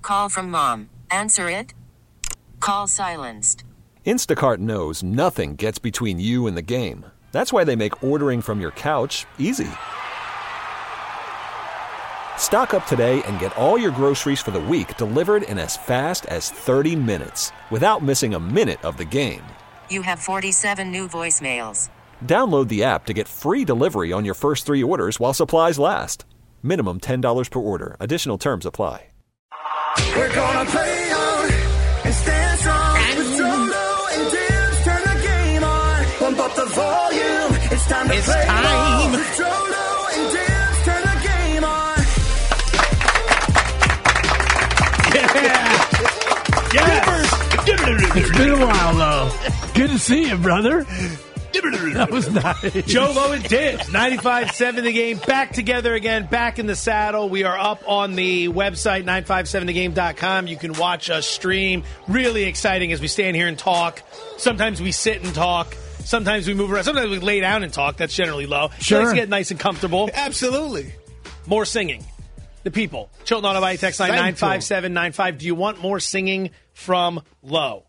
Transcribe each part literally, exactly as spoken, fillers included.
Call from mom. Answer it. Call silenced. Instacart knows nothing gets between you and the game. That's why they make ordering from your couch easy. Stock up today and get all your groceries for the week delivered in as fast as thirty minutes without missing a minute of the game. You have forty-seven new voicemails. Download the app to get free delivery on your first three orders while supplies last. Minimum ten dollars per order. Additional terms apply. We're gonna play on and stand strong. With Solo and Dibs, turn the game on. Pump up the volume. It's time to it's play time. With Solo and Dibs, turn the game on. Yeah. Yeah. It's been a while, though. Good to see you, brother. That was nice. Joe Lowe and Dibs, ninety-five point seven The Game, back together again, back in the saddle. We are up on the website, nine five seven the game dot com. You can watch us stream. Really exciting as we stand here and talk. Sometimes we sit and talk. Sometimes we move around. Sometimes we lay down and talk. That's generally low. Sure. Let's get nice and comfortable. Absolutely. More singing. The people. Chilton Auto Body text line nine five seven nine five. Do you want more singing from Lowe?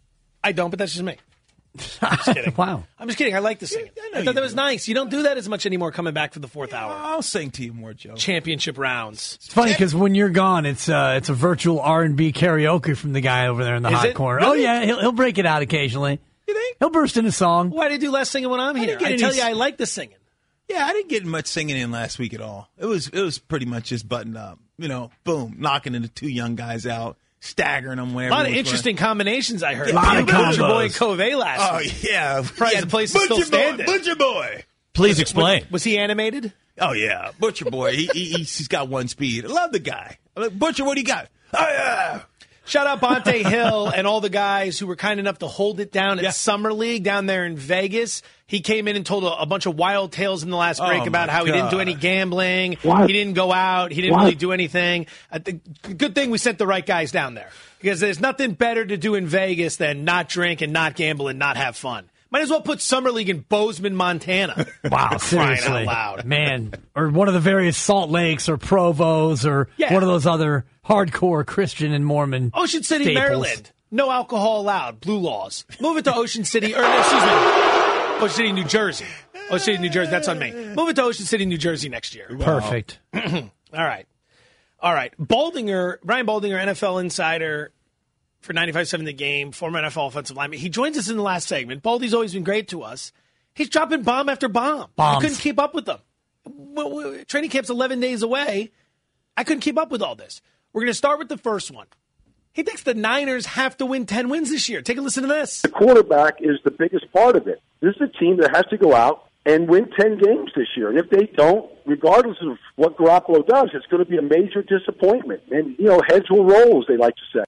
I don't, but that's just me. I'm just kidding. Wow. I'm just kidding. I like the singing. Yeah, I know I you thought that do. was nice. You don't do that as much anymore coming back for the fourth hour. I'll sing to you more, Joe. Championship rounds. It's funny because when you're gone, it's uh, it's a virtual R and B karaoke from the guy over there in the Is hot it? corner. Really? Oh, yeah. He'll, he'll break it out occasionally. You think? He'll burst into song. Why do you do less singing when I'm I here? didn't get I any tell you, s- I like the singing. Yeah, I didn't get much singing in last week at all. It was it was pretty much just buttoned up. You know, boom, knocking the two young guys out, staggering them where. A lot of interesting combinations I heard. A lot of Butcher Boy combos. Covey last Oh week. yeah, Surprised yeah, the place is Butcher still Boy, standing. Butcher Boy. Please explain. Was he animated? Oh yeah, Butcher Boy. he, he he's got one speed. I love the guy. I'm like, Butcher, what do you got? Oh yeah. Shout out Bonte Hill and all the guys who were kind enough to hold it down at Yeah. Summer League down there in Vegas. He came in and told a, a bunch of wild tales in the last break Oh, about my how he didn't do God. any gambling. What? He didn't go out. He didn't What? really do anything. I think, good thing we sent the right guys down there because there's nothing better to do in Vegas than not drink and not gamble and not have fun. Might as well put Summer League in Bozeman, Montana. Wow, Crying seriously. out loud. Man. Or one of the various Salt Lakes or Provos or Yeah. one of those other hardcore Christian and Mormon Ocean City, staples. Maryland. No alcohol allowed. Blue laws. Move it to Ocean City, or no, excuse me, Ocean City, New Jersey. Ocean City, New Jersey. That's on me. Move it to Ocean City, New Jersey next year. Perfect. All right. All right. Baldinger, Brian Baldinger, N F L insider for ninety-five point seven The Game, former N F L offensive lineman. He joins us in the last segment. Baldy's always been great to us. He's dropping bomb after bomb. Bombs. I couldn't keep up with them. Well, well, training camp's eleven days away. I couldn't keep up with all this. We're going to start with the first one. He thinks the Niners have to win ten wins this year. Take a listen to this. The quarterback is the biggest part of it. This is a team that has to go out and win ten games this year. And if they don't, regardless of what Garoppolo does, it's going to be a major disappointment. And, you know, heads will roll, as they like to say.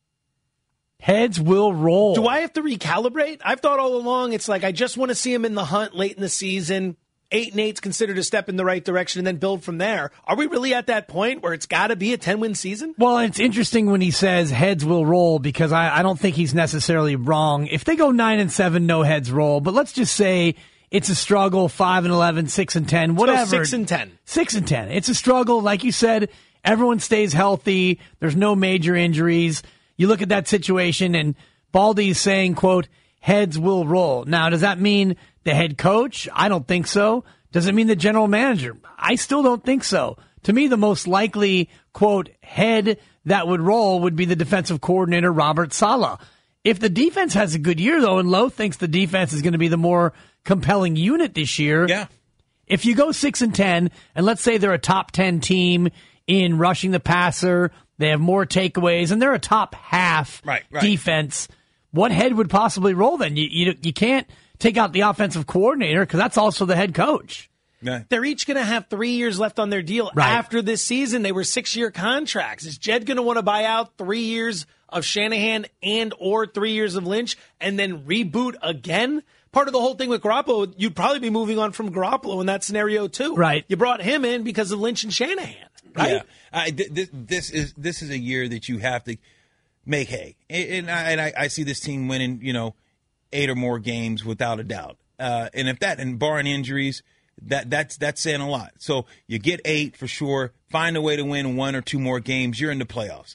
Heads will roll. Do I have to recalibrate? I've thought all along it's like I just want to see him in the hunt late in the season. Eight and eight's considered a step in the right direction and then build from there. Are we really at that point where it's got to be a ten-win season? Well, it's interesting when he says heads will roll because I, I don't think he's necessarily wrong. If they go nine and seven, no heads roll. But let's just say it's a struggle, five and eleven, six and ten, Let's go whatever. six and ten. Six and ten. It's a struggle, like you said. Everyone stays healthy. There's no major injuries. You look at that situation, and Baldy's saying, "quote heads will roll." Now, does that mean the head coach? I don't think so. Does it mean the general manager? I still don't think so. To me, the most likely, quote, head that would roll would be the defensive coordinator, Robert Saleh. If the defense has a good year, though, and Lowe thinks the defense is going to be the more compelling unit this year, Yeah. if you go six and ten, and let's say they're a top ten team in rushing the passer, they have more takeaways, and they're a top half Right, right. defense, what head would possibly roll then? You, you, you can't take out the offensive coordinator because that's also the head coach. Yeah. They're each going to have three years left on their deal Right. after this season. They were six-year contracts. Is Jed going to want to buy out three years of Shanahan and or three years of Lynch and then reboot again? Part of the whole thing with Garoppolo, you'd probably be moving on from Garoppolo in that scenario too. Right. You brought him in because of Lynch and Shanahan, right? Yeah, I, th- this, this is this is a year that you have to make hay, and, and, I, and I, I see this team winning, you know, eight or more games without a doubt. Uh, and if that, and barring injuries, that that's that's saying a lot. So you get eight for sure. Find a way to win one or two more games. You're in the playoffs.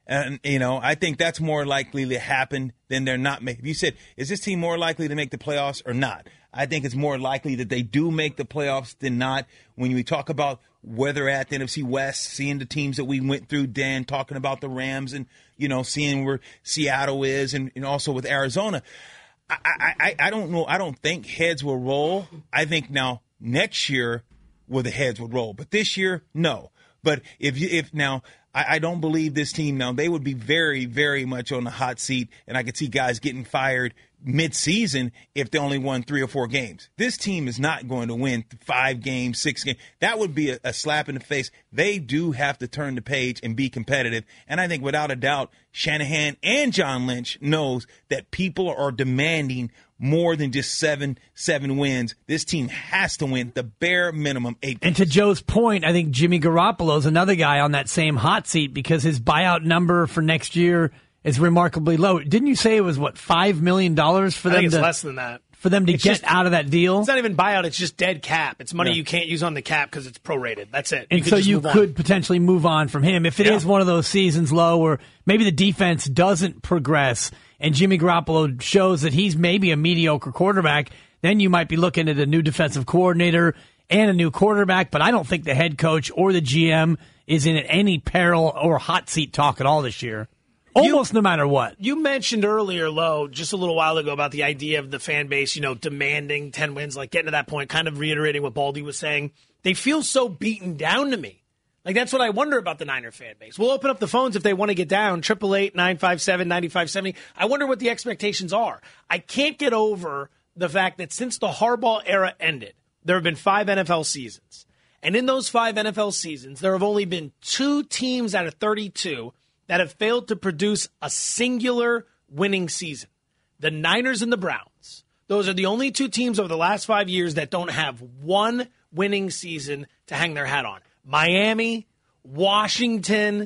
And, you know, I think that's more likely to happen than they're not making. If you said, is this team more likely to make the playoffs or not? I think it's more likely that they do make the playoffs than not. When we talk about where they're at the N F C West, seeing the teams that we went through, Dan, talking about the Rams and, you know, seeing where Seattle is and, and also with Arizona. I, I, I don't know. I don't think heads will roll. I think now next year will the heads would roll. But this year, no. But if you, if now I, I don't believe this team now, they would be very, very much on the hot seat. And I could see guys getting fired mid-season if they only won three or four games. This team is not going to win five games, six games. That would be a, a slap in the face. They do have to turn the page and be competitive. And I think without a doubt, Shanahan and John Lynch knows that people are demanding more than just seven, seven wins. This team has to win the bare minimum eight games. And to Joe's point, I think Jimmy Garoppolo is another guy on that same hot seat because his buyout number for next year is remarkably low. Didn't you say it was, what, five million dollars for I them think it's to, less than that. For them to It's get just- out of that deal? It's not even buyout. It's just dead cap. It's money Yeah. you can't use on the cap because it's prorated. That's it. And could so just you move on. could potentially move on from him. If it is Yeah. one of those seasons low where maybe the defense doesn't progress and Jimmy Garoppolo shows that he's maybe a mediocre quarterback, then you might be looking at a new defensive coordinator and a new quarterback. But I don't think the head coach or the G M is in any peril or hot seat talk at all this year. Almost no matter what. You mentioned earlier, Lo, just a little while ago about the idea of the fan base, you know, demanding ten wins, like getting to that point, kind of reiterating what Baldy was saying. They feel so beaten down to me. Like, that's what I wonder about the Niner fan base. We'll open up the phones if they want to get down, eight eight eight, nine five seven, nine five seven zero. I wonder what the expectations are. I can't get over the fact that since the Harbaugh era ended, there have been five N F L seasons. And in those five N F L seasons, there have only been two teams out of thirty-two that have failed to produce a singular winning season. The Niners and the Browns. Those are the only two teams over the last five years that don't have one winning season to hang their hat on. Miami, Washington,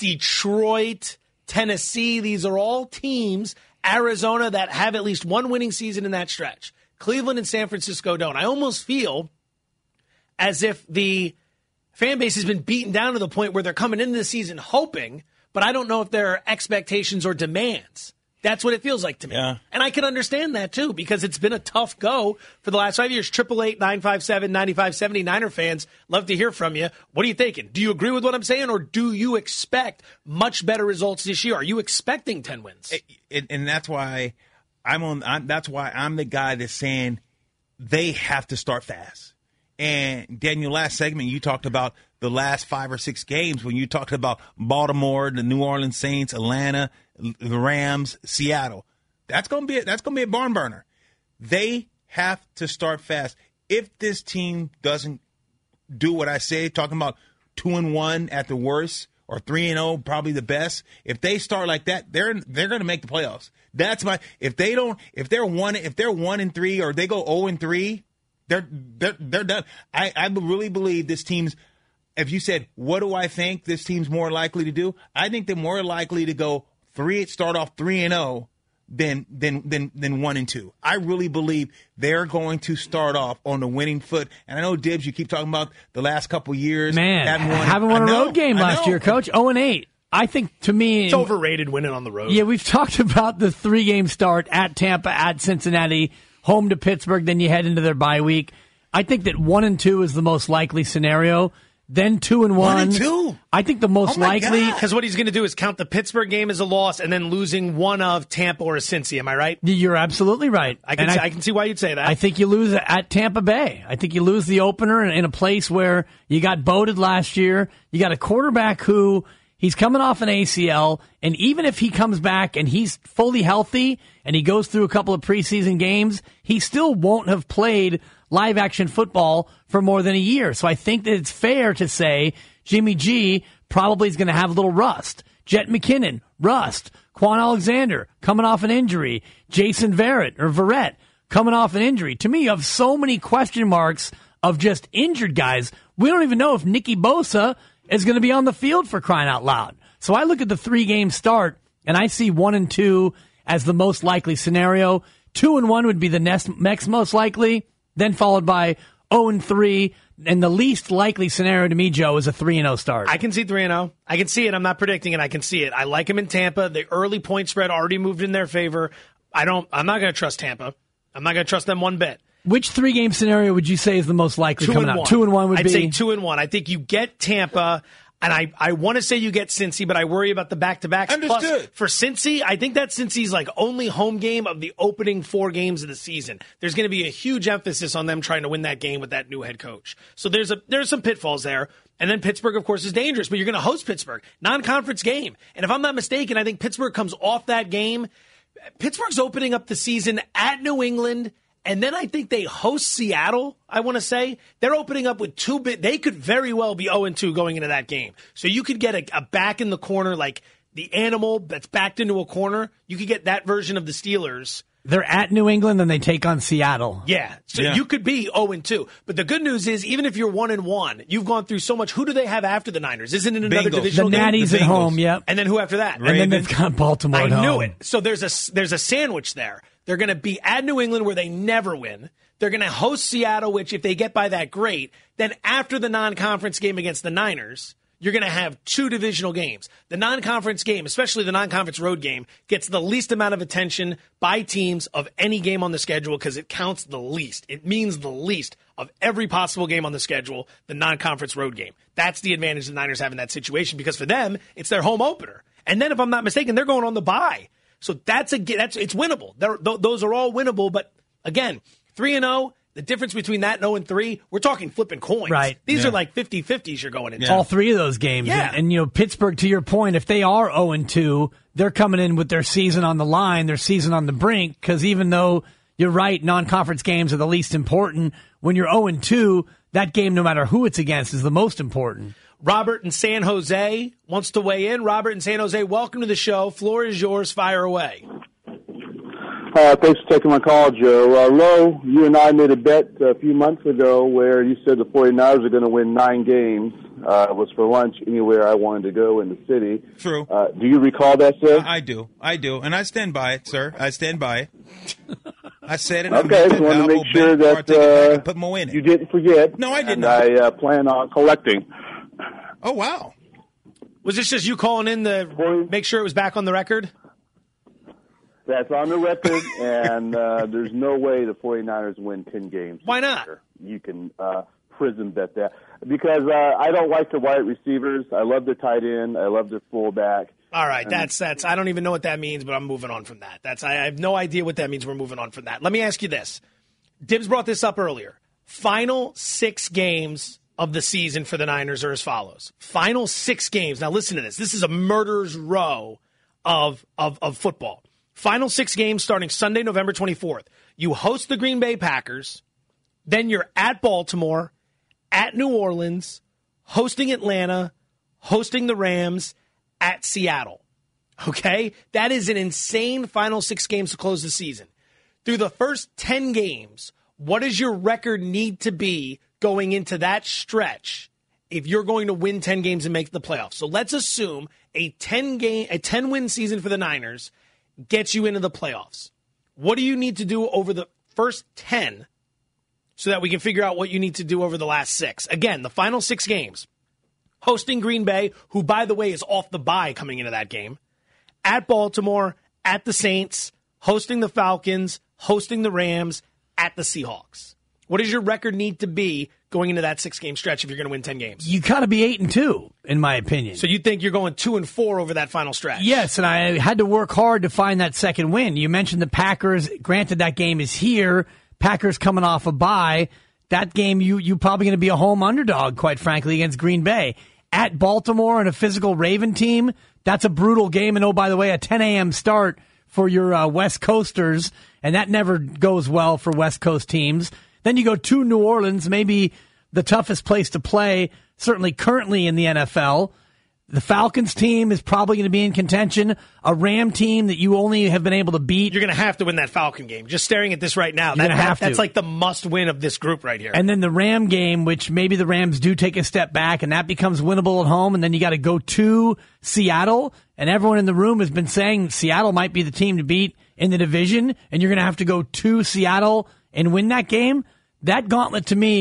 Detroit, Tennessee. These are all teams, Arizona, that have at least one winning season in that stretch. Cleveland and San Francisco don't. I almost feel as if the fan base has been beaten down to the point where they're coming into the season hoping, but I don't know if there are expectations or demands. That's what it feels like to me. Yeah. And I can understand that, too, because it's been a tough go for the last five years. eight eight eight, nine five seven, nine five seven zero. Niner fans, love to hear from you. What are you thinking? Do you agree with what I'm saying, or do you expect much better results this year? Are you expecting ten wins? And, and that's why I'm on. I'm, that's why I'm the guy that's saying they have to start fast. And Daniel, last segment you talked about the last five or six games when you talked about Baltimore, the New Orleans Saints, Atlanta, the Rams, Seattle. That's gonna be a, that's gonna be a barn burner. They have to start fast. If this team doesn't do what I say, talking about two and one at the worst or three and zero, probably the best. If they start like that, they're they're gonna make the playoffs. That's my. If they don't, if they're one, if they're one and three or they go zero and three. They're they're they're done. I, I really believe this team's. If you said, what do I think this team's more likely to do? I think they're more likely to go three, start off three and zero, than than than than one and two. I really believe they're going to start off on the winning foot. And I know, Dibs, you keep talking about the last couple years. Man, haven't won, haven't won I a know, road game I last know. year, Coach. zero and eight. I think, to me, It's overrated winning on the road. Yeah, we've talked about the three-game start at Tampa, at Cincinnati, home to Pittsburgh, then you head into their bye week. I think that one and two is the most likely scenario. Then two and one. One and two? I think the most Oh, my likely. God. Because what he's going to do is count the Pittsburgh game as a loss and then losing one of Tampa or a Cincy. Am I right? You're absolutely right. I can And see, I, can see why you'd say that. I think you lose at Tampa Bay. I think you lose the opener in, in a place where you got boated last year. You got a quarterback who he's coming off an A C L, and even if he comes back and he's fully healthy and he goes through a couple of preseason games, he still won't have played live action football for more than a year. So I think that it's fair to say Jimmy G probably is going to have a little rust. Jet McKinnon, rust. Quan Alexander coming off an injury. Jason Verrett or Verrett coming off an injury. To me, you have so many question marks of just injured guys. We don't even know if Nicky Bosa is going to be on the field, for crying out loud. So I look at the three-game start, and I see one and two as the most likely scenario. Two and one would be the next, next most likely, then followed by oh and three And the least likely scenario to me, Joe, is a three and oh start. I can see three and oh. I can see it. I'm not predicting it. I can see it. I like him in Tampa. The early point spread already moved in their favor. I don't. I'm not going to trust Tampa. I'm not going to trust them one bit. Which three-game scenario would you say is the most likely two coming and out? One. Two and one would I'd be. say two and one. I think you get Tampa. And I, I want to say you get Cincy, but I worry about the back-to-backs. Understood. Plus, for Cincy, I think that Cincy's like only home game of the opening four games of the season. There's going to be a huge emphasis on them trying to win that game with that new head coach. So there's a there's some pitfalls there. And then Pittsburgh, of course, is dangerous, but you're going to host Pittsburgh, non-conference game. And if I'm not mistaken, I think Pittsburgh comes off that game. Pittsburgh's opening up the season at New England. And then I think they host Seattle, I want to say. They're opening up with two bit. They could very well be oh and two going into that game. So you could get a, a back in the corner, like the animal that's backed into a corner. You could get that version of the Steelers. They're at New England, and they take on Seattle. Yeah. So Yeah. you could be oh and two. But the good news is, even if you're one and one, you've gone through so much. Who do they have after the Niners? Isn't it another Bengals. The divisional game? Natties The at Bengals. home, yep. And then who after that? And then they've got Baltimore I at home. knew it. So there's a there's a sandwich there. They're going to be at New England where they never win. They're going to host Seattle, which if they get by that, great. Then after the non-conference game against the Niners, you're going to have two divisional games. The non-conference game, especially the non-conference road game, gets the least amount of attention by teams of any game on the schedule because it counts the least. It means the least of every possible game on the schedule, the non-conference road game. That's the advantage the Niners have in that situation because for them, it's their home opener. And then if I'm not mistaken, they're going on the bye. So that's a that's it's winnable. They're, th- those are all winnable. But again, three and oh, the difference between that and oh and three, we're talking flipping coins. Right. These Yeah. are like fifty-fifties you're going into. All three of those games. Yeah. And, and, you know, Pittsburgh, to your point, if they are oh and two, they're coming in with their season on the line, their season on the brink, because even though you're right, non-conference games are the least important, when you're oh and two, that game, no matter who it's against, is the most important. Robert in San Jose wants to weigh in. Robert in San Jose, welcome to the show. Floor is yours. Fire away. Uh, thanks for taking my call, Joe. Uh, Lo, you and I made a bet a few months ago where you said the 49ers are going to win nine games. Uh, it was for lunch anywhere I wanted to go in the city. True. Uh, do you recall that, sir? I do. I do. And I stand by it, sir. I stand by it. I said it. Okay, I just wanted to make sure that uh, put more in it. you didn't forget. No, I did and not. I uh, plan on collecting. Oh, wow. Was this just you calling in to make sure it was back on the record? That's on the record, and uh, there's no way the 49ers win ten games. Why not? You can uh, prison bet that. Because uh, I don't like the wide receivers. I love their tight end. I love their fullback. All right, that's that's. I don't even know what that means, but I'm moving on from that. That's I, I have no idea what that means. We're moving on from that. Let me ask you this: Dibs brought this up earlier. Final six games of the season for the Niners are as follows. Final six games. Now listen to this. This is a murderer's row of of of football. Final six games starting Sunday, November twenty-fourth. You host the Green Bay Packers, then you're at Baltimore, at New Orleans, hosting Atlanta, hosting the Rams, at Seattle. Okay? That is an insane final six games to close the season. Through the first ten games, what does your record need to be going into that stretch if you're going to win ten games and make the playoffs? So let's assume a ten game, a ten win season for the Niners gets you into the playoffs. What do you need to do over the first ten so that we can figure out what you need to do over the last six? Again, the final six games. Hosting Green Bay, who, by the way, is off the bye coming into that game. At Baltimore, at the Saints, hosting the Falcons, hosting the Rams, at the Seahawks. What does your record need to be going into that six-game stretch if you're going to win ten games? You got to be eight and two, in my opinion. So you think you're going two and four over that final stretch? Yes, and I had to work hard to find that second win. You mentioned the Packers. Granted, that game is here. Packers coming off a bye. That game, you you probably going to be a home underdog, quite frankly, against Green Bay. At Baltimore and a physical Raven team, that's a brutal game. And oh, by the way, a ten a.m. start for your uh, West Coasters, and that never goes well for West Coast teams. Then you go to New Orleans, maybe the toughest place to play, certainly currently in the N F L. The Falcons team is probably going to be in contention. A Ram team that you only have been able to beat. You're going to have to win that Falcon game. Just staring at this right now, You're that, gonna have that, that's to. like the must-win of this group right here. And then the Ram game, which maybe the Rams do take a step back, and that becomes winnable at home. And then you got to go to Seattle. And everyone in the room has been saying Seattle might be the team to beat in the division. And you're going to have to go to Seattle and win that game. That gauntlet, to me,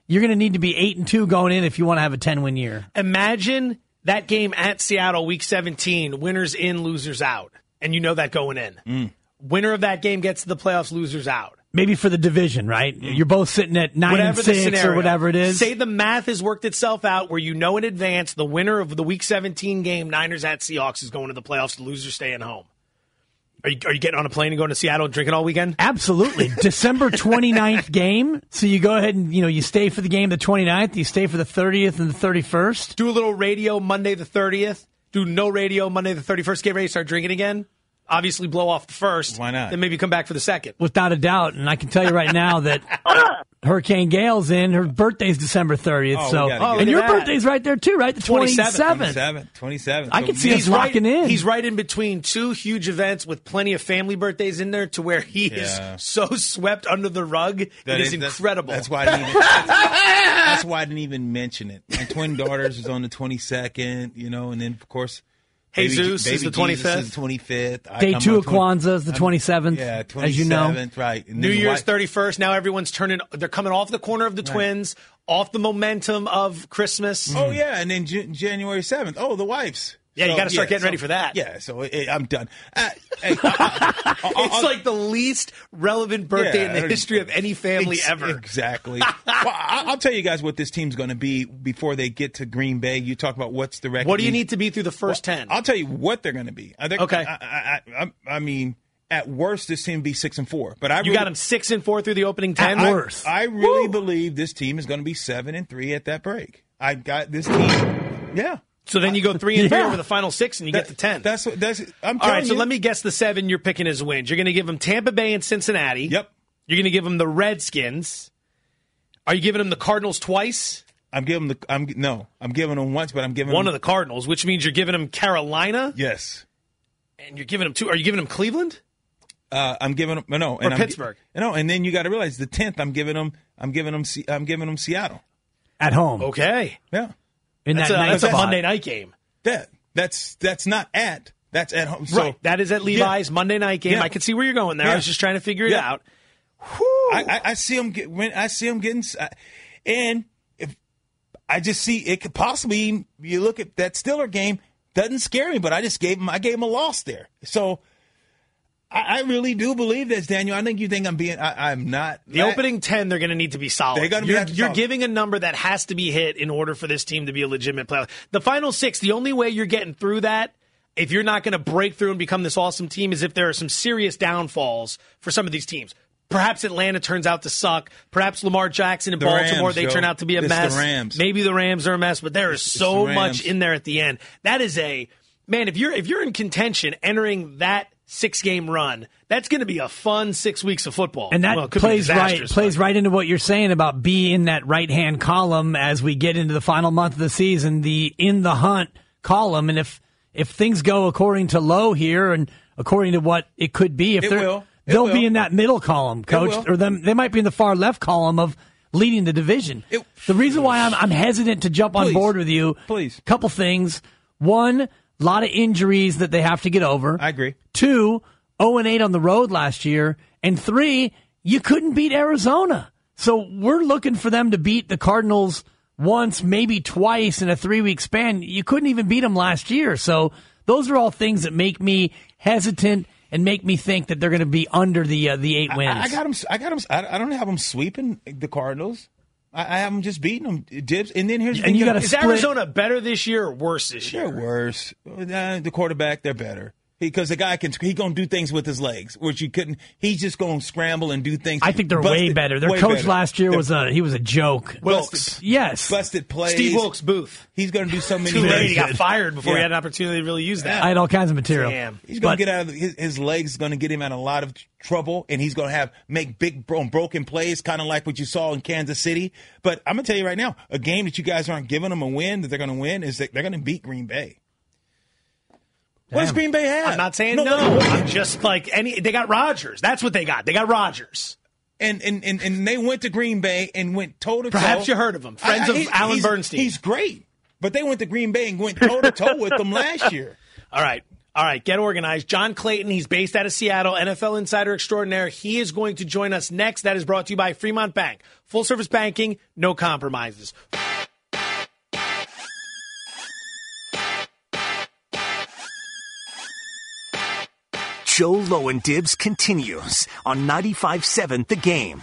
you're going to need to be eight and two going in if you want to have a ten-win year. Imagine that game at Seattle, Week seventeen, winners in, losers out, and you know that going in. Mm. Winner of that game gets to the playoffs, losers out. Maybe for the division, right? Mm. You're both sitting at nine whatever and six the scenario, or whatever it is. Say the math has worked itself out where you know in advance the winner of the Week seventeen game, Niners at Seahawks, is going to the playoffs, the loser staying home. Are you, are you getting on a plane and going to Seattle and drinking all weekend? Absolutely. December twenty-ninth game. So you go ahead and, you know, you stay for the game the twenty-ninth, you stay for the thirtieth and the thirty-first. Do a little radio Monday the thirtieth. Do no radio Monday the thirty-first. Get ready to start drinking again. Obviously blow off the first. Why not? Then maybe come back for the second. Without a doubt. And I can tell you right now that Hurricane Gale's in. Her birthday's December thirtieth. Oh, so, we gotta get and it. your Look at that. birthday's right there too, right? The twenty-seventh. twenty-seventh. twenty-seventh. I So can see me- us He's locking right, in. He's right in between two huge events with plenty of family birthdays in there to where he Yeah. is so swept under the rug. That it is, that's- incredible. That's, why I didn't even, that's, that's why I didn't even mention it. My twin daughters is on the twenty-second, you know, and then, of course, Jesus baby, is baby the Jesus twenty-fifth. is the twenty-fifth. I- Day I'm two on of Kwanzaa is the I'm- twenty-seventh, Yeah, as you know. twenty-seventh, right. And New then the Year's wife- thirty-first. Now everyone's turning. They're coming off the corner of the twins, off the momentum of Christmas. Oh, yeah, and then J- January seventh. Oh, the wife's. Yeah, you So, gotta start getting so- ready for that. Yeah, so it, I'm done. Uh, hey, I- I- I- It's like the least relevant birthday Yeah, in the history of any family Ex- ever. Exactly. well, I- I'll tell you guys what this team's going to be before they get to Green Bay. You talk about what's the record. What do you need to be through the first Well, ten? I'll tell you what they're going to be. I think, Okay. I, I, I, I mean, at worst, this team will be six and four. But I You really, got them six and four through the opening ten. I, worse. I really believe this team is going to be seven and three at that break. I got this team. Yeah. So then you go three and three Yeah. over the final six, and you get to ten. That's what. That's. I'm telling All right, so you. let me guess the seven you're picking as wins. You're going to give them Tampa Bay and Cincinnati. Yep. You're going to give them the Redskins. Are you giving them the Cardinals twice? I'm giving the. I'm no. I'm giving them once, but I'm giving One them, of the Cardinals, which means you're giving them Carolina, Yes. and you're giving them two. Are you giving them Cleveland? Uh, I'm giving them no, and Or I'm, Pittsburgh. No, and then you got to realize the tenth. I'm giving them. I'm giving them. Se- I'm giving them Seattle. At home. Okay, Yeah. In that's, that a, night that's a spot. Monday night game. That that's that's not at. That's at home. So Right, that is at Levi's Monday night game. Yeah. I can see where you're going there. I Yeah. was just trying to figure it Yeah. out. Whew. I, I, I see them get when I see them getting, uh, and if I just see it could possibly. You look at that Steeler game, doesn't scare me, but I just gave him. I gave him a loss there. So I, I really do believe this, Daniel. I think you think I'm being. I, I'm not. The that- opening ten, they're going to need to be solid. They're gonna be you're have to you're solid. giving a number that has to be hit in order for this team to be a legitimate player. The final six, the only way you're getting through that, if you're not going to break through and become this awesome team, is if there are some serious downfalls for some of these teams. Perhaps Atlanta turns out to suck. Perhaps Lamar Jackson and The Baltimore, Rams, they Joe. turn out to be a It's mess. the Rams. Maybe the Rams are a mess, but there is so the much Rams. in there at the end. That is a man. If you're if you're in contention entering that six game run, that's going to be a fun six weeks of football. And that Well, it could be plays right disastrous, plays but- right into what you're saying about be in that right hand column as we get into the final month of the season, the in the hunt column. And if if things go according to Lowe here and according to what it could be, if It they're will. It they'll will. be in that middle column, coach, will. or them they might be in the far left column of leading the division. It- the reason why I'm I'm hesitant to jump on Please. board with you, Please. couple things. One, a lot of injuries that they have to get over. I agree. Two, oh and eight on the road last year. And three, you couldn't beat Arizona. So we're looking for them to beat the Cardinals once, maybe twice in a three-week span. You couldn't even beat them last year. So those are all things that make me hesitant and make me think that they're going to be under the uh, the eight wins. I, I got them. I got them. I, I don't have them sweeping the Cardinals. I, I have them just beating them. Dibs. And then here's the And thing, you gotta Is split- Arizona better this year or worse this They're year? worse. Uh, the quarterback, they're better. Because the guy can, he gonna do things with his legs, which you couldn't. He's just gonna scramble and do things. I think they're way Busted- better. Their way coach better. last year They're was a he was a joke. Wilkes. Yes. busted plays. Steve Wilkes Booth. He's gonna do so many. Too late. things. He got fired before he Yeah. had an opportunity to really use that. I had all kinds of material. Damn. He's gonna But- get out of the, his, his legs. Is gonna get him out of a lot of trouble, and he's gonna have make big bro- broken plays, kind of like what you saw in Kansas City. But I'm gonna tell you right now, a game that you guys aren't giving them a win that they're gonna win is that they're gonna beat Green Bay. What does Green Bay have? I'm not saying no. I'm just like any. They got Rodgers. That's what they got. They got Rodgers. And, and and and they went to Green Bay and went toe to toe. Perhaps you heard of him. Friends of Alan he's, Bernstein. He's great, but they went to Green Bay and went toe to toe with them last year. All right. All right, get organized. John Clayton, he's based out of Seattle, N F L insider extraordinaire. He is going to join us next. That is brought to you by Fremont Bank. Full service banking, no compromises. Joe Lowendibs continues on ninety-five seven The Game.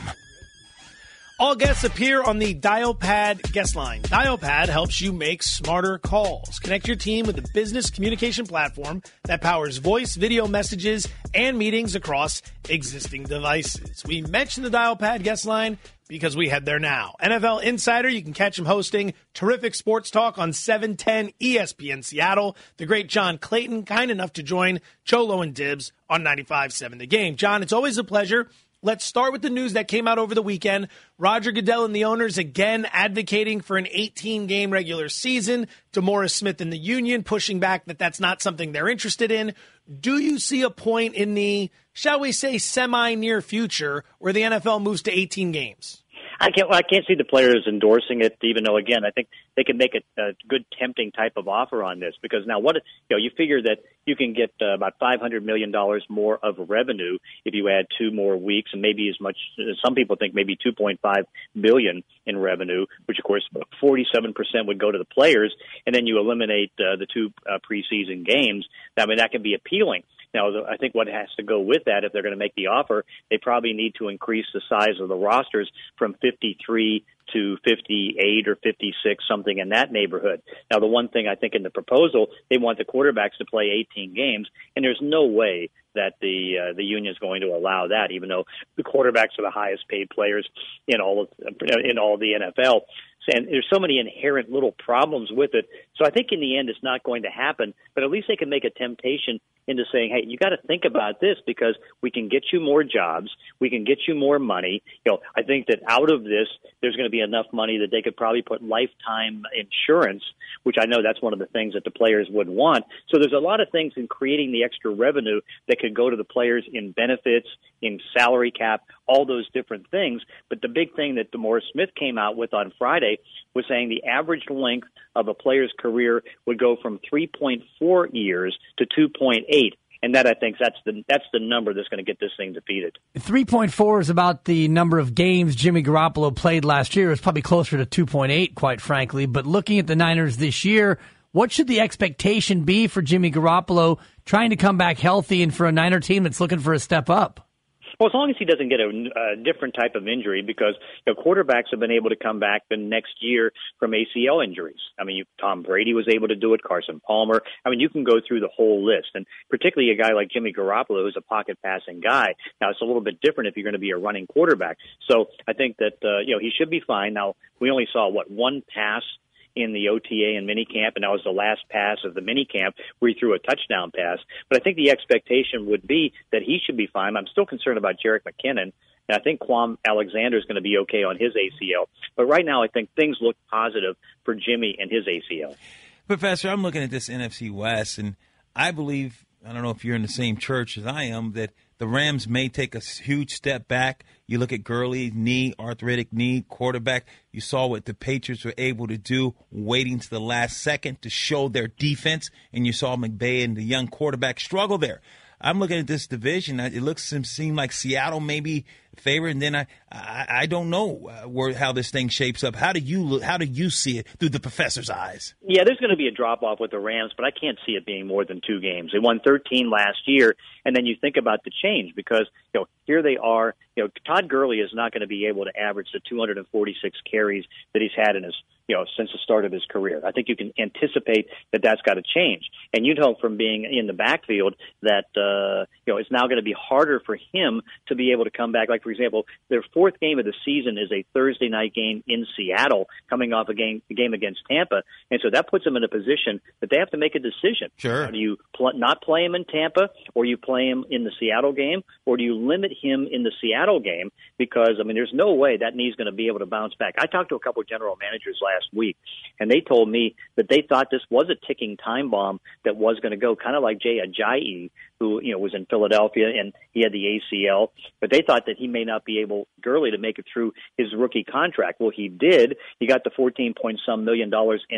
All guests appear on the DialPad guest line. DialPad helps you make smarter calls. Connect your team with a business communication platform that powers voice, video messages, and meetings across existing devices. We mentioned the DialPad guest line because we head there now. N F L Insider, you can catch him hosting terrific sports talk on seven ten E S P N Seattle. The great John Clayton, kind enough to join Joe Lowendibs on ninety-five seven The Game. John, it's always a pleasure. Let's start with the news that came out over the weekend. Roger Goodell and the owners again advocating for an eighteen-game regular season. DeMaurice Smith and the union pushing back that that's not something they're interested in. Do you see a point in the, shall we say, semi-near future where the N F L moves to eighteen games? I can't. Well, I can't see the players endorsing it. Even though, again, I think they can make a, a good, tempting type of offer on this. Because now, what you know, you figure that you can get uh, about five hundred million dollars more of revenue if you add two more weeks, and maybe as much. Some people think maybe two point five billion in revenue, which of course forty-seven percent would go to the players, and then you eliminate uh, the two uh, preseason games. I mean, that can be appealing. Now, I think what has to go with that, if they're going to make the offer, they probably need to increase the size of the rosters from fifty-three to fifty-eight or fifty-six, something in that neighborhood. Now, the one thing I think in the proposal, they want the quarterbacks to play eighteen games, and there's no way that the uh, the union is going to allow that, even though the quarterbacks are the highest paid players in all of, in all the N F L. And there's so many inherent little problems with it. So I think in the end it's not going to happen, but at least they can make a temptation into saying, hey, you got to think about this because we can get you more jobs. We can get you more money. You know, I think that out of this, there's going to be enough money that they could probably put lifetime insurance, which I know that's one of the things that the players would want. So there's a lot of things in creating the extra revenue that could go to the players in benefits, in salary cap, all those different things. But the big thing that DeMaurice Smith came out with on Friday was saying the average length of a player's career would go from three point four years to two point eight. And that, I think, that's the that's the number that's going to get this thing defeated. three point four is about the number of games Jimmy Garoppolo played last year. It's probably closer to two point eight, quite frankly. But looking at the Niners this year, what should the expectation be for Jimmy Garoppolo trying to come back healthy and for a Niner team that's looking for a step up? Well, as long as he doesn't get a, a different type of injury, because you know, quarterbacks have been able to come back the next year from A C L injuries. I mean, you, Tom Brady was able to do it, Carson Palmer. I mean, you can go through the whole list, and particularly a guy like Jimmy Garoppolo, who's a pocket passing guy. Now, it's a little bit different if you're going to be a running quarterback. So I think that uh, you know he should be fine. Now, we only saw what one pass in the O T A and minicamp, and that was the last pass of the minicamp where he threw a touchdown pass. But I think the expectation would be that he should be fine. I'm still concerned about Jerick McKinnon, and I think Kwame Alexander is going to be okay on his A C L. But right now, I think things look positive for Jimmy and his A C L. Professor, I'm looking at this N F C West, and I believe, I don't know if you're in the same church as I am, that the Rams may take a huge step back. You look at Gurley, knee, arthritic knee, quarterback. You saw what the Patriots were able to do, waiting to the last second to show their defense, and you saw McVay and the young quarterback struggle there. I'm looking at this division. It looks to seem like Seattle may be favored, and then I, I, I don't know uh, where how this thing shapes up. How do you look, how do you see it through the professor's eyes? Yeah, there's going to be a drop off with the Rams, but I can't see it being more than two games. They won thirteen last year, and then you think about the change because you know here they are. You know, Todd Gurley is not going to be able to average the two hundred forty-six carries that he's had in his you know since the start of his career. I think you can anticipate that that's got to change, and you know from being in the backfield that uh, you know it's now going to be harder for him to be able to come back. Like for example, their fourth game of the season is a Thursday night game in Seattle, coming off a game a game against Tampa, and so that puts them in a position that they have to make a decision. Sure. How do you pl- not play him in Tampa, or you play him in the Seattle game, or do you limit him in the Seattle game? Because I mean, there's no way that knee's going to be able to bounce back. I talked to a couple of general managers last week, and they told me that they thought this was a ticking time bomb that was going to go, kind of like Jay Ajayi, who you know was in Philadelphia and he had the A C L, but they thought that he may not be able, Gurley, to make it through his rookie contract. Well, he did. He got the fourteen point some million dollars in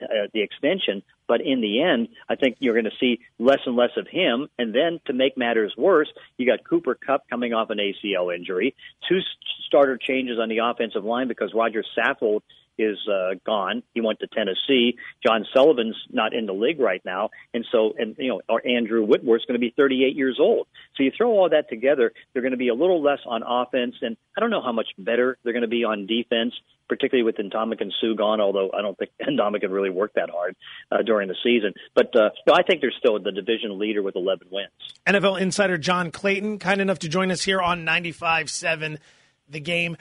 uh, the extension. But in the end, I think you're going to see less and less of him. And then to make matters worse, you got Cooper Kupp coming off an A C L injury, two starter changes on the offensive line because Roger Saffold is uh, gone. He went to Tennessee. John Sullivan's not in the league right now. And so, and you know, or Andrew Whitworth's going to be thirty-eight years old. So you throw all that together, they're going to be a little less on offense. And I don't know how much better they're going to be on defense, particularly with Ndamukong Suh gone, although I don't think Ndamukong really worked that hard uh, during the season. But uh, no, I think they're still the division leader with eleven wins. N F L insider John Clayton, kind enough to join us here on ninety-five seven The Game.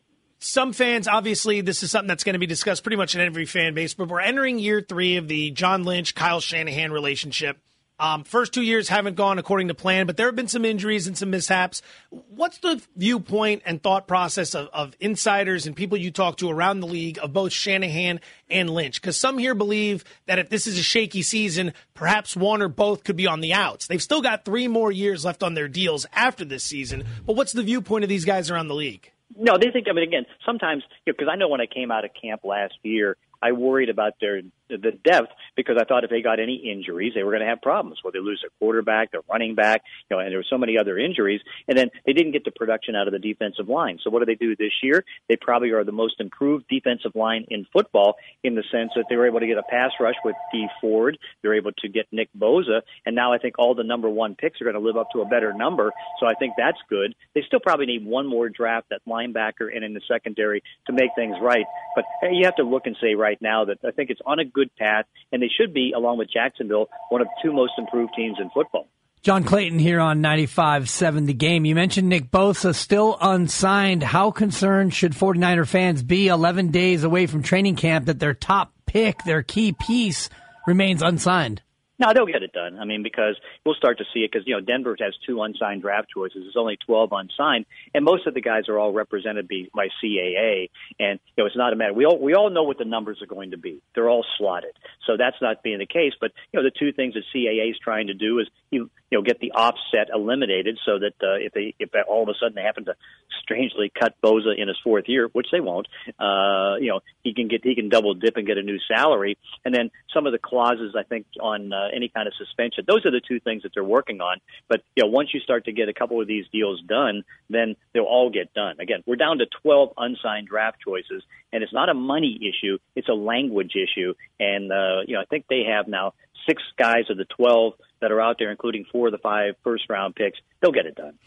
Some fans, obviously, this is something that's going to be discussed pretty much in every fan base, but we're entering year three of the John Lynch, Kyle Shanahan relationship. Um, first two years haven't gone according to plan, but there have been some injuries and some mishaps. What's the viewpoint and thought process of, of insiders and people you talk to around the league of both Shanahan and Lynch? Because some here believe that if this is a shaky season, perhaps one or both could be on the outs. They've still got three more years left on their deals after this season, but what's the viewpoint of these guys around the league? No, they think, I mean, again, sometimes, because you know, I know when I came out of camp last year, I worried about their the depth because I thought if they got any injuries, they were going to have problems. Well, they lose their quarterback, their running back, you know, and there were so many other injuries. And then they didn't get the production out of the defensive line. So what do they do this year? They probably are the most improved defensive line in football in the sense that they were able to get a pass rush with Dee Ford. They're able to get Nick Bosa. And now I think all the number one picks are going to live up to a better number. So I think that's good. They still probably need one more draft at linebacker and in the secondary to make things right. But hey, you have to look and say right now that I think it's on a good path, and they should be, along with Jacksonville, one of the two most improved teams in football. John Clayton here on ninety-five seven The Game. You mentioned Nick Bosa still unsigned. How concerned should 49er fans be eleven days away from training camp that their top pick, their key piece, remains unsigned? No, they'll get it done. I mean, because we'll start to see it because, you know, Denver has two unsigned draft choices. There's only twelve unsigned, and most of the guys are all represented by C A A. And, you know, it's not a matter. We all, we all know what the numbers are going to be. They're all slotted. So that's not being the case. But, you know, the two things that C A A is trying to do is, you, you know, get the offset eliminated so that uh, if they if all of a sudden they happen to strangely cut Bosa in his fourth year, which they won't, uh, you know, he can get he can double dip and get a new salary. And then some of the clauses, I think, on uh, any kind of suspension. Those are the two things that they're working on. But, you know, once you start to get a couple of these deals done, then they'll all get done. Again, we're down to twelve unsigned draft choices, and it's not a money issue. It's a language issue. And, uh, you know, I think they have now six guys of the twelve that are out there, including four of the five first-round picks. They'll get it done.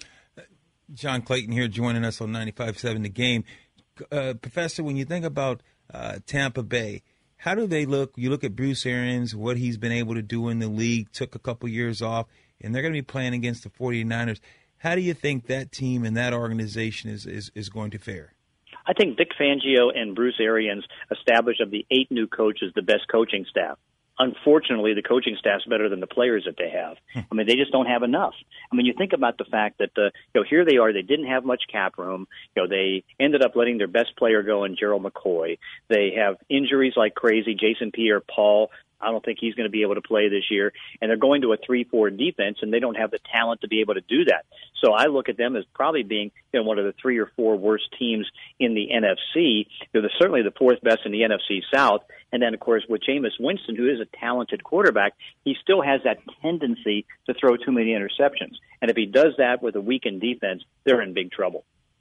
John Clayton here joining us on ninety-five seven The Game. Uh, Professor, when you think about uh, Tampa Bay, how do they look? You look at Bruce Arians, what he's been able to do in the league, took a couple years off, and they're going to be playing against the 49ers. How do you think that team and that organization is, is, is going to fare? I think Vic Fangio and Bruce Arians established of the eight new coaches the best coaching staff. Unfortunately, the coaching staff's better than the players that they have. I mean, they just don't have enough. I mean, you think about the fact that, uh, you know, here they are. They didn't have much cap room. You know, they ended up letting their best player go in Gerald McCoy. They have injuries like crazy. Jason Pierre-Paul, I don't think he's going to be able to play this year. And they're going to a three four defense, and they don't have the talent to be able to do that. So I look at them as probably being, you know, one of the three or four worst teams in the N F C. They're the, certainly the fourth best in the N F C South. And then, of course, with Jameis Winston, who is a talented quarterback, he still has that tendency to throw too many interceptions. And if he does that with a weakened defense, they're in big trouble.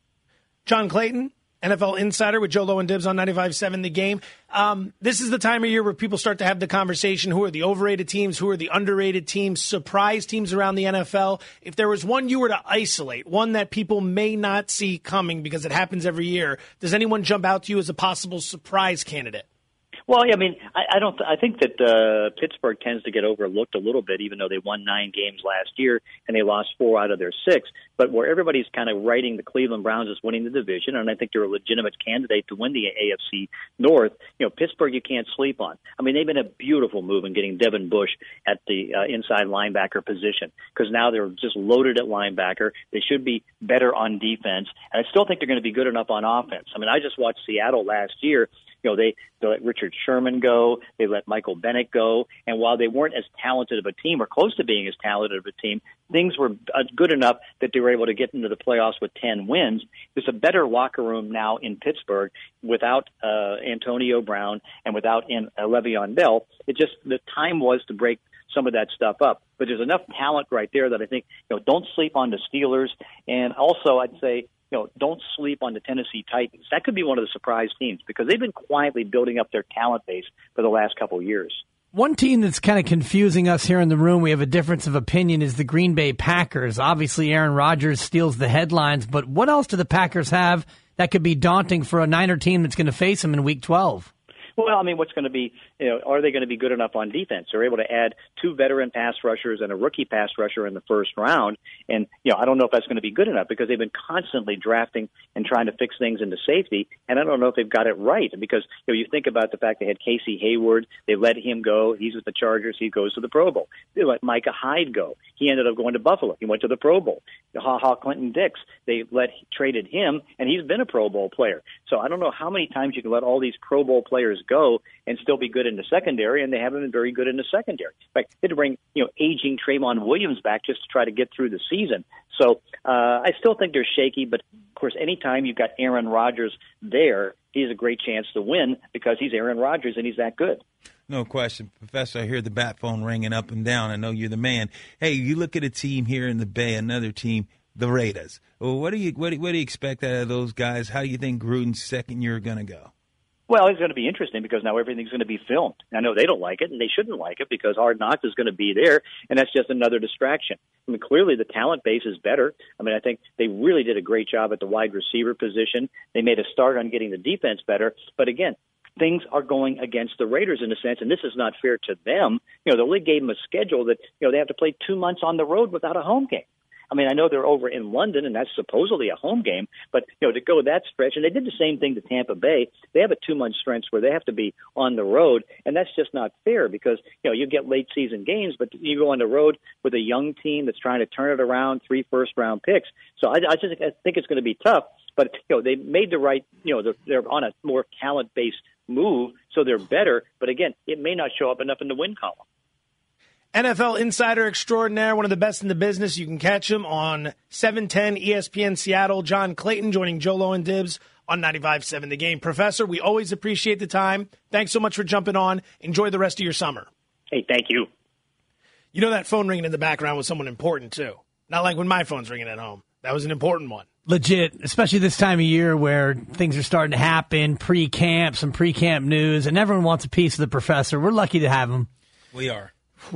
John Clayton, N F L Insider with Joe Low and Dibs on ninety-five seven The Game. Um, this is the time of year where people start to have the conversation, who are the overrated teams, who are the underrated teams, surprise teams around the N F L. If there was one you were to isolate, one that people may not see coming because it happens every year, does anyone jump out to you as a possible surprise candidate? Well, I mean, I, I don't. I think that uh, Pittsburgh tends to get overlooked a little bit, even though they won nine games last year and they lost four out of their six. But where everybody's kind of writing the Cleveland Browns as winning the division, and I think they're a legitimate candidate to win the A F C North. You know, Pittsburgh you can't sleep on. I mean, they've been a beautiful move in getting Devin Bush at the uh, inside linebacker position because now they're just loaded at linebacker. They should be better on defense, and I still think they're going to be good enough on offense. I mean, I just watched Seattle last year. You You know, they, they let Richard Sherman go. They let Michael Bennett go. And while they weren't as talented of a team or close to being as talented of a team, things were uh, good enough that they were able to get into the playoffs with ten wins. There's a better locker room now in Pittsburgh without uh, Antonio Brown and without in, uh, Le'Veon Bell. It just, the time was to break some of that stuff up. But there's enough talent right there that I think, you know, don't sleep on the Steelers. And also I'd say, you know, don't sleep on the Tennessee Titans. That could be one of the surprise teams because they've been quietly building up their talent base for the last couple of years. One team that's kind of confusing us here in the room, we have a difference of opinion, is the Green Bay Packers. Obviously, Aaron Rodgers steals the headlines, but what else do the Packers have that could be daunting for a Niner team that's going to face them in Week twelve? Well, I mean, what's going to be, you know, are they going to be good enough on defense? They're able to add two veteran pass rushers and a rookie pass rusher in the first round. And, you know, I don't know if that's going to be good enough because they've been constantly drafting and trying to fix things into safety. And I don't know if they've got it right because, you know, you think about the fact they had Casey Hayward. They let him go. He's with the Chargers. He goes to the Pro Bowl. They let Micah Hyde go. He ended up going to Buffalo. He went to the Pro Bowl. Ha Ha Clinton Dix. They let traded him, and he's been a Pro Bowl player. So I don't know how many times you can let all these Pro Bowl players go and still be good in the secondary, and they haven't been very good in the secondary. In fact, they had to bring, you know, aging Trayvon Williams back just to try to get through the season. So uh, I still think they're shaky, but, of course, anytime you've got Aaron Rodgers there, he has a great chance to win because he's Aaron Rodgers and he's that good. No question. Professor, I hear the bat phone ringing up and down. I know you're the man. Hey, you look at a team here in the Bay, another team, the Raiders. Well, what do you what do, what do you expect out of those guys? How do you think Gruden's second year going to go? Well, it's going to be interesting because now everything's going to be filmed. I know they don't like it, and they shouldn't like it because Hard Knocks is going to be there, and that's just another distraction. I mean, clearly the talent base is better. I mean, I think they really did a great job at the wide receiver position. They made a start on getting the defense better. But again, things are going against the Raiders in a sense, and this is not fair to them. You know, the league gave them a schedule that, you know, they have to play two months on the road without a home game. I mean, I know they're over in London, and that's supposedly a home game, but, you know, to go that stretch, and they did the same thing to Tampa Bay. They have a two-month stretch where they have to be on the road, and that's just not fair because, you know, you get late-season games, but you go on the road with a young team that's trying to turn it around, three first-round picks. So I, I just I think it's going to be tough, but, you know, they made the right, you know, they're, they're on a more talent-based move, so they're better, but, again, it may not show up enough in the win column. N F L insider extraordinaire, one of the best in the business. You can catch him on seven ten E S P N Seattle. John Clayton joining Joe Low and Dibs on ninety-five seven The Game. Professor, we always appreciate the time. Thanks so much for jumping on. Enjoy the rest of your summer. Hey, thank you. You know that phone ringing in the background was someone important, too. Not like when my phone's ringing at home. That was an important one. Legit, especially this time of year where things are starting to happen, pre-camp, some pre-camp news, and everyone wants a piece of the professor. We're lucky to have him. We are.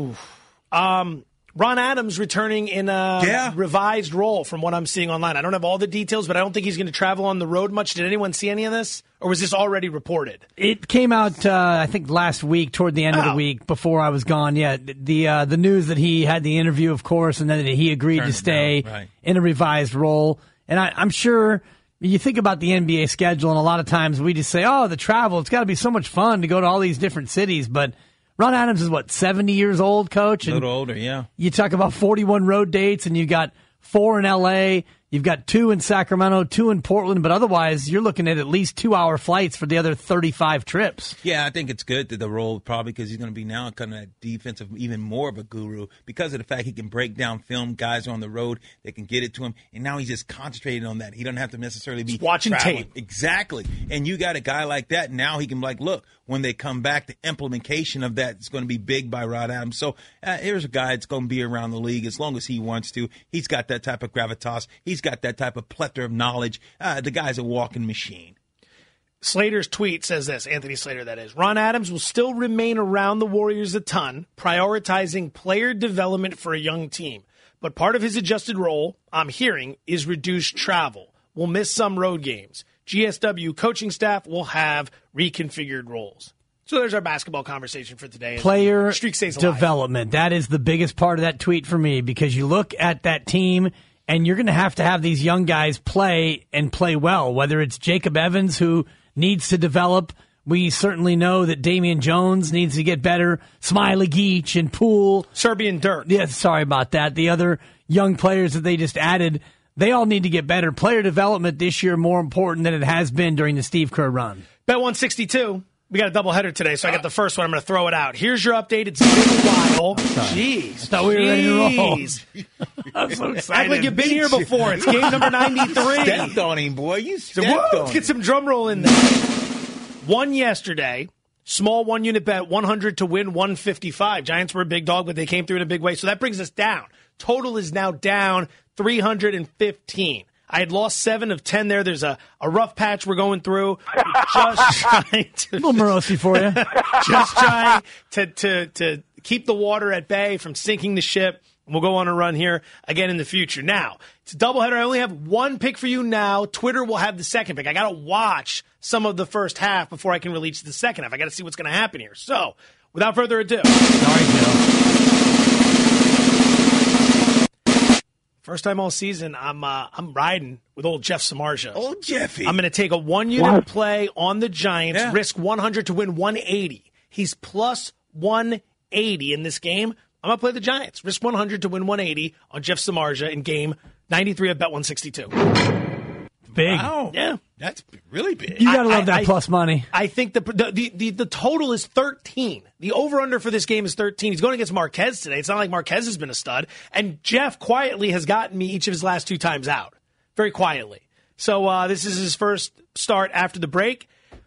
Um, Ron Adams returning in a yeah. revised role from what I'm seeing online. I don't have all the details, but I don't think he's going to travel on the road much. Did anyone see any of this? Or was this already reported? It came out, uh, I think, last week, toward the end oh. of the week, before I was gone. Yeah, the uh, the news that he had the interview, of course, and then he agreed Turned to stay right. in a revised role. And I, I'm sure you think about the N B A schedule, and a lot of times we just say, oh, the travel, it's got to be so much fun to go to all these different cities. But Ron Adams is, what, seventy years old, Coach? And a little older, yeah. You talk about forty-one road dates, and you got four in L A, you've got two in Sacramento, two in Portland, but otherwise you're looking at at least two-hour flights for the other thirty-five trips. Yeah, I think it's good that the role probably because he's going to be now kind of that defensive, even more of a guru because of the fact he can break down film. Guys on the road, they can get it to him, and now he's just concentrating on that. He doesn't have to necessarily be just watching traveling. tape. Exactly. And you got a guy like that, now he can be like, look, when they come back, the implementation of that is going to be big by Rod Adams. So uh, here's a guy that's going to be around the league as long as he wants to. He's got that type of gravitas. He's got that type of plethora of knowledge. Uh, the guy's a walking machine. Slater's tweet says this, Anthony Slater, that is. Ron Adams will still remain around the Warriors a ton, prioritizing player development for a young team. But part of his adjusted role, I'm hearing, is reduced travel. We'll miss some road games. G S W coaching staff will have reconfigured roles. So there's our basketball conversation for today. Player Streak stays alive. Development. That is the biggest part of that tweet for me because you look at that team and you're going to have to have these young guys play and play well, whether it's Jacob Evans, who needs to develop. We certainly know that Damian Jones needs to get better. Smiley Geach and Poole. Serbian Dirt. Yeah, sorry about that. The other young players that they just added, they all need to get better. Player development this year more important than it has been during the Steve Kerr run. Bet one sixty-two. We got a doubleheader today, so I got the first one. I'm going to throw it out. Here's your update. It's been a while. Jeez. I thought we were ready to roll. I'm so excited. Act like you've been here before. It's game number ninety-three. Stepped on him, boy. You stepped so, on Let's get some drum roll in there. One yesterday. Small one-unit bet, one hundred to win, one fifty-five. Giants were a big dog, but they came through in a big way. So that brings us down. Total is now down three hundred fifteen. I had lost seven of ten there. There's a, a rough patch we're going through. Just trying to... A little Morosi for you. Just trying to, to, to keep the water at bay from sinking the ship. We'll go on a run here again in the future. Now, it's a doubleheader. I only have one pick for you now. Twitter will have the second pick. I got to watch some of the first half before I can release the second half. I got to see what's going to happen here. So, without further ado. All right, Joe. First time all season, I'm uh, I'm riding with old Jeff Samardzija. Old Jeffy. I'm going to take a one-unit What? play on the Giants, Yeah. risk one hundred to win one eighty. He's plus one eighty in this game. I'm going to play the Giants. Risk one hundred to win one eighty on Jeff Samardzija in game ninety-three at Bet one sixty-two. Big. Wow. Yeah. That's really big. You got to I- love that I- plus money. I think the, the the the the total is thirteen. The over-under for this game is thirteen. He's going against Marquez today. It's not like Marquez has been a stud. And Jeff quietly has gotten me each of his last two times out. Very quietly. So uh, this is his first start after the break.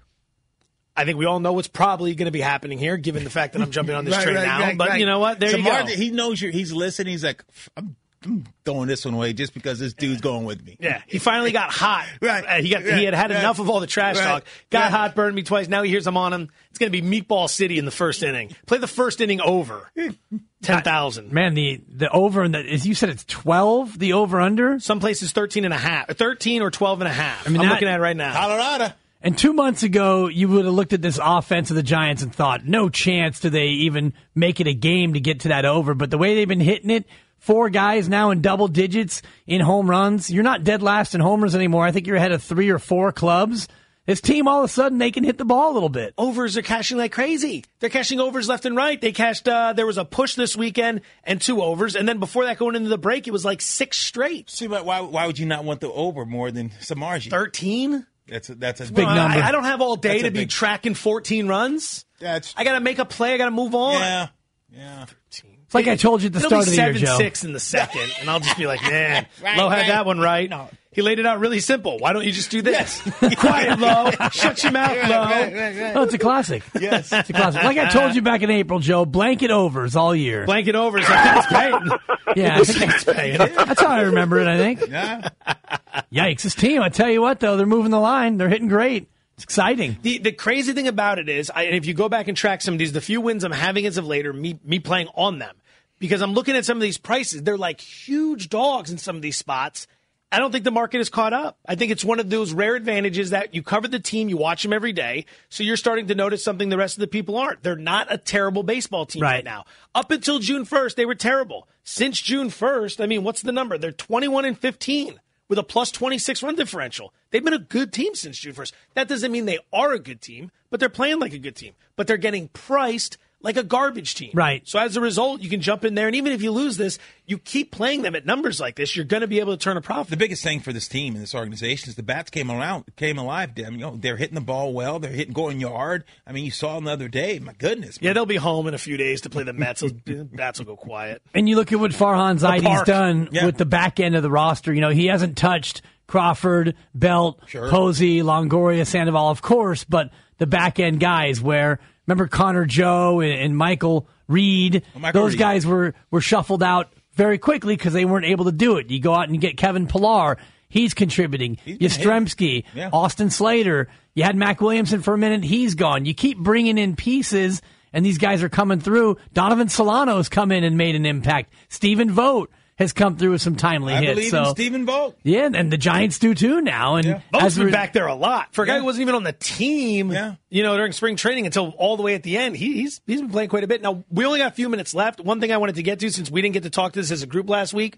I think we all know what's probably going to be happening here, given the fact that I'm jumping on this Right, train right, now. right, but right. you know what? There you go. Samardzija, he knows you're, he's listening. He's like, I'm, I'm throwing this one away just because this dude's going with me. Yeah, he finally got hot. Right. Uh, he got Right. he had had Right. enough of all the trash Right. talk. Got Right. hot, burned me twice. Now he hears I'm on him. It's going to be Meatball City in the first inning. Play the first inning over. ten thousand. Man, the, the over, and the, as you said, it's twelve, the over-under? Some places thirteen and a half. thirteen or twelve and a half. I mean, I'm that- looking at it right now. Colorado. And two months ago, you would have looked at this offense of the Giants and thought, no chance do they even make it a game to get to that over. But the way they've been hitting it, four guys now in double digits in home runs. You're not dead last in homers anymore. I think you're ahead of three or four clubs. This team, all of a sudden, they can hit the ball a little bit. Overs are cashing like crazy. They're cashing overs left and right. They cashed, uh, there was a push this weekend and two overs. And then before that, going into the break, it was like six straight. See, but why, why would you not want the over more than Samardzija? thirteen? That's a, that's a big Well, number. I, I don't have all day That's a to be big- tracking fourteen runs. That's I got to make a play. I got to move on. yeah, yeah. It's like I told you at the It'll start be of the year, seven Joe. six in the second, and I'll just be like, man, Right, Lo had right. that one right. No. He laid it out really simple. Why don't you just do this? Quiet, Lo. Shut your mouth, Lo. Oh, it's a classic. Yes. It's a classic. Like I told you back in April, Joe, blanket overs all year. Blanket overs. I think it's paying. Yeah, I think It's paying. that's how I remember it, I think. Yeah. Yikes. This team, I tell you what, though, they're moving the line. They're hitting great. It's exciting. The the crazy thing about it is, I, and if you go back and track some of these, the few wins I'm having as of later, me me playing on them, because I'm looking at some of these prices. They're like huge dogs in some of these spots. I don't think the market is caught up. I think it's one of those rare advantages that you cover the team, you watch them every day, so you're starting to notice something the rest of the people aren't. They're not a terrible baseball team right, Right. now. Up until June first, they were terrible. Since June first, I mean, what's the number? They're twenty-one and fifteen with a plus twenty-six run differential. They've been a good team since June first. That doesn't mean they are a good team, but they're playing like a good team. But they're getting priced like a garbage team. Right. So as a result, you can jump in there, and even if you lose this, you keep playing them at numbers like this, you're going to be able to turn a profit. The biggest thing for this team and this organization is the bats came around, came alive. Dem, you know, they're hitting the ball well. They're hitting going yard. I mean, you saw them the other day. My goodness. Yeah, they'll be home in a few days to play the Mets. Those bats will go quiet. And you look at what Farhan Zaidi's park. done Yeah. with the back end of the roster. You know, he hasn't touched Crawford, Belt, Sure. Posey, Longoria, Sandoval, of course, but the back end guys where, remember Connor Joe and, and Michael Reed, Oh, Michael those Reed. guys were, were shuffled out very quickly because they weren't able to do it. You go out and you get Kevin Pillar. He's contributing. He's been Yastrzemski, Yeah. Austin Slater. You had Mac Williamson for a minute. He's gone. You keep bringing in pieces, and these guys are coming through. Donovan Solano's come in and made an impact. Stephen Vogt has come through with some timely I hits. believe so, in Stephen Vogt. yeah, and the Giants do too now. And Yeah. Votes as been a- back there a lot. For a guy Yeah. who wasn't even on the team, Yeah. you know, during spring training until all the way at the end, he, he's he's been playing quite a bit. Now, we only got a few minutes left. One thing I wanted to get to, since we didn't get to talk to this as a group last week,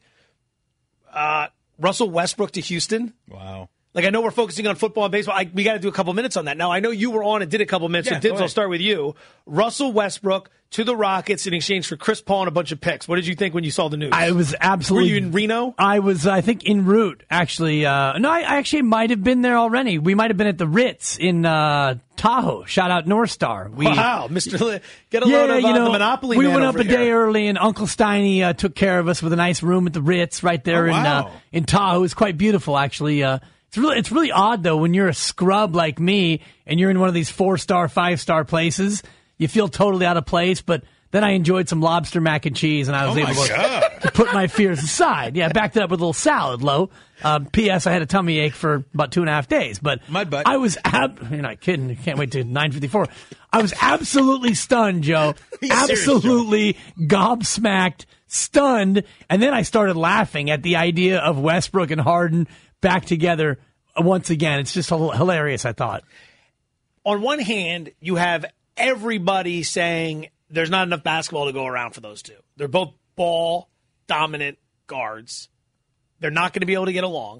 uh, Russell Westbrook to Houston. Wow. Like, I know we're focusing on football and baseball. I, we got to do a couple minutes on that. Now, I know you were on and did a couple minutes, Yeah, so go Dibs, I'll ahead. start with you. Russell Westbrook to the Rockets in exchange for Chris Paul and a bunch of picks. What did you think when you saw the news? I was absolutely. Were you in Reno? I was, I think, en route, actually. Uh, no, I, I actually might have been there already. We might have been at the Ritz in uh, Tahoe. Shout out North Star. We, wow, Mister Li- get a yeah, load of you uh, know, the Monopoly we man went up over a day here. early, and Uncle Steiny uh, took care of us with a nice room at the Ritz right there Oh, in wow. uh, in Tahoe. It's quite beautiful, actually. Uh, it's really it's really odd though when you're a scrub like me and you're in one of these four star, five star places. You feel totally out of place, but then I enjoyed some lobster mac and cheese, and I was Oh, able my to, God. to put my fears aside. Yeah, backed it up with a little salad, Lo. Um, P S. I had a tummy ache for about two and a half days, but Mud butt. I was ab- you're not kidding. I can't wait to nine fifty-four. I was absolutely stunned, Joe. Are you serious, Joe? Absolutely gobsmacked, stunned, and then I started laughing at the idea of Westbrook and Harden back together once again. It's just hil- hilarious, I thought. On one hand, you have everybody saying there's not enough basketball to go around for those two. They're both ball dominant guards. They're not going to be able to get along.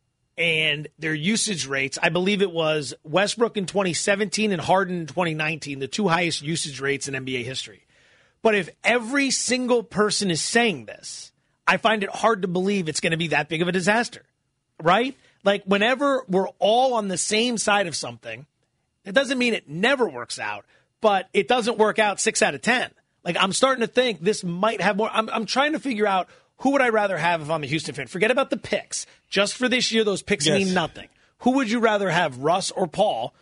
And their usage rates, I believe it was Westbrook in twenty seventeen and Harden in twenty nineteen, the two highest usage rates in N B A history. But if every single person is saying this, I find it hard to believe it's going to be that big of a disaster, right? Like whenever we're all on the same side of something, it doesn't mean it never works out, but it doesn't work out six out of ten. Like I'm starting to think this might have more. I'm, I'm trying to figure out who would I rather have if I'm a Houston fan. Forget about the picks. Just for this year, those picks Yes. mean nothing. Who would you rather have, Russ or Paul?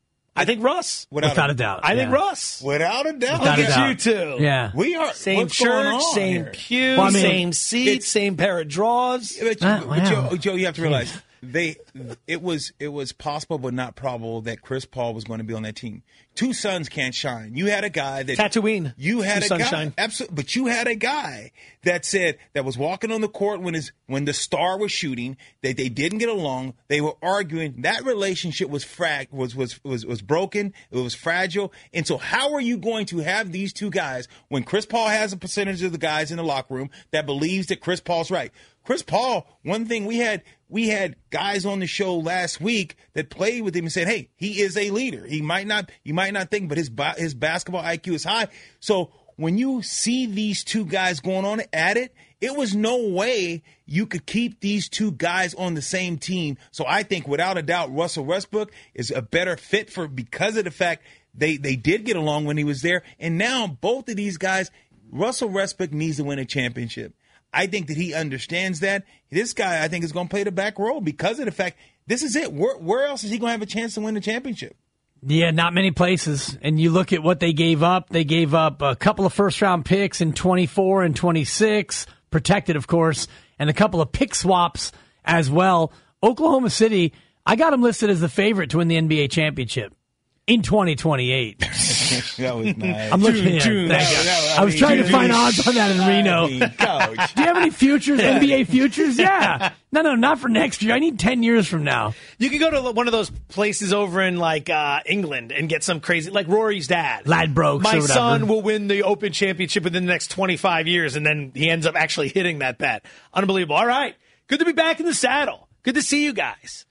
I think Russ. Without, Without a doubt. I think yeah. Russ. Without a doubt. Without Look a at doubt. you two. Yeah. We are Same what's going church, on same here? pew, Well, I mean, same seat, it's- same pair of drawers. But, you, Ah, but wow. Joe, Joe, you have to realize they it was it was possible but not probable that Chris Paul was going to be on that team. Two suns can't shine. You had a guy that Tatooine. You had Two a suns guy, shine. absolutely, but you had a guy that said that was walking on the court when his when the star was shooting. That they didn't get along. They were arguing. That relationship was frag was was was was broken. It was fragile. And so, how are you going to have these two guys when Chris Paul has a percentage of the guys in the locker room that believes that Chris Paul's right? Chris Paul, one thing we had, we had guys on the show last week that played with him and said, "Hey, he is a leader. He might not, you might not think, but his ba- his basketball I Q is high." So when you see these two guys going on at it, it was no way you could keep these two guys on the same team. So I think, without a doubt, Russell Westbrook is a better fit for because of the fact they they did get along when he was there, and now both of these guys, Russell Westbrook needs to win a championship. I think that he understands that. This guy, I think, is going to play the back role because of the fact this is it. Where, where else is he going to have a chance to win the championship? Yeah, not many places. And you look at what they gave up. They gave up a couple of first-round picks in twenty-four and twenty-six, protected, of course, and a couple of pick swaps as well. Oklahoma City, I got them listed as the favorite to win the N B A championship in twenty twenty-eight. That was nice. I'm looking June, at June, thank that- you. that- I was mean, trying to June. find odds on that in Reno. I mean, coach. Do you have any futures, N B A futures? Yeah. No, no, not for next year. I need ten years from now. You could go to one of those places over in like uh, England and get some crazy, like Rory's dad. Ladbrokes My or whatever. son will win the Open Championship within the next twenty-five years, and then he ends up actually hitting that bet. Unbelievable. All right. Good to be back in the saddle. Good to see you guys.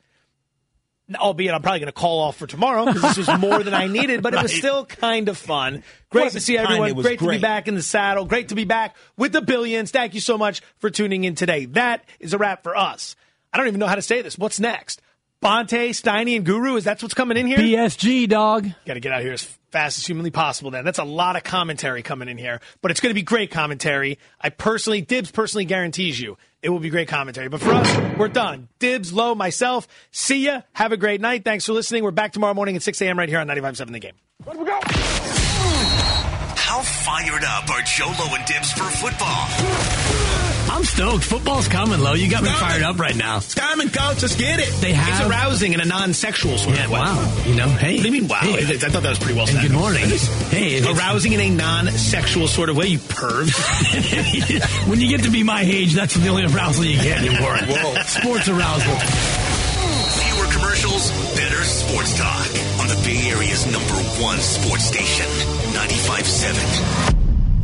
Albeit I'm probably going to call off for tomorrow because this was more than I needed, but it was Right. still kind of fun. Great to Wasn't see kind, everyone. it was Great, to be great. back in the saddle. Great to be back with the Billions. Thank you so much for tuning in today. That is a wrap for us. I don't even know how to say this. What's next? Bonte, Steiny, and Guru? Is that what's coming in here? B S G, dog. Got to get out here as fast as humanly possible then. That's a lot of commentary coming in here, but it's going to be great commentary. I personally, Dibs personally guarantees you it will be great commentary. But for us, we're done. Dibs, Low, myself, see ya. Have a great night. Thanks for listening. We're back tomorrow morning at six a.m. right here on ninety-five point seven The Game. How fired up are Joe Low and Dibs for football? I'm stoked. Football's coming, Lo. You got me fired up right now. It's coming, coach. Let's get it. They have. It's arousing in a non-sexual sort Yeah, of way. wow. You know, hey. What do you mean, wow? Hey. I thought that was pretty well And said. good morning. Hey, it's- Arousing in a non-sexual sort of way, you perv. when you get to be my age, that's the only arousal you get anymore. Whoa. Sports arousal. Fewer commercials, better sports talk on the Bay Area's number one sports station, ninety-five point seven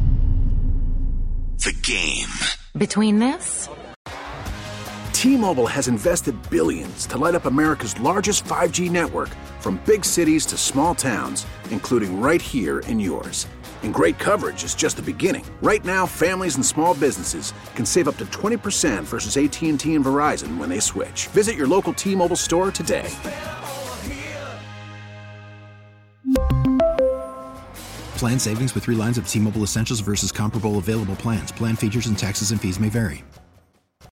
The Game. Between this T-Mobile has invested billions to light up America's largest five G network, from big cities to small towns, including right here in yours. And great coverage is just the beginning. Right now, families and small businesses can save up to twenty percent versus A T and T and Verizon when they switch. Visit your local T-Mobile store today. Plan savings with three lines of T-Mobile Essentials versus comparable available plans. Plan features and taxes and fees may vary.